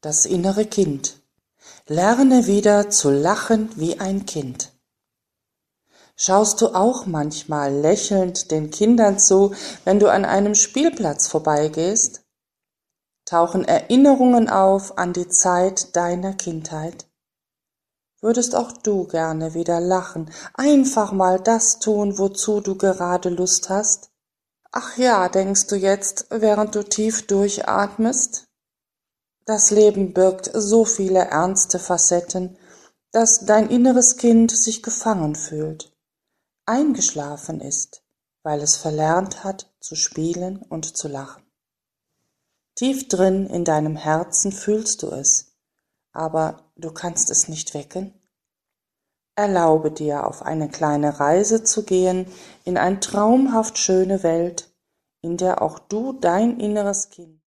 das innere Kind. Lerne wieder zu lachen wie ein Kind. Schaust du auch manchmal lächelnd den Kindern zu, wenn du an einem Spielplatz vorbeigehst? Tauchen Erinnerungen auf an die Zeit deiner Kindheit? Würdest auch du gerne wieder lachen, einfach mal das tun, wozu du gerade Lust hast? Ach ja, denkst du jetzt, während du tief durchatmest? Das Leben birgt so viele ernste Facetten, dass dein inneres Kind sich gefangen fühlt, eingeschlafen ist, weil es verlernt hat, zu spielen und zu lachen. Tief drin in deinem Herzen fühlst du es, aber du kannst es nicht wecken. Erlaube dir, auf eine kleine Reise zu gehen in eine traumhaft schöne Welt, in der auch du dein inneres Kind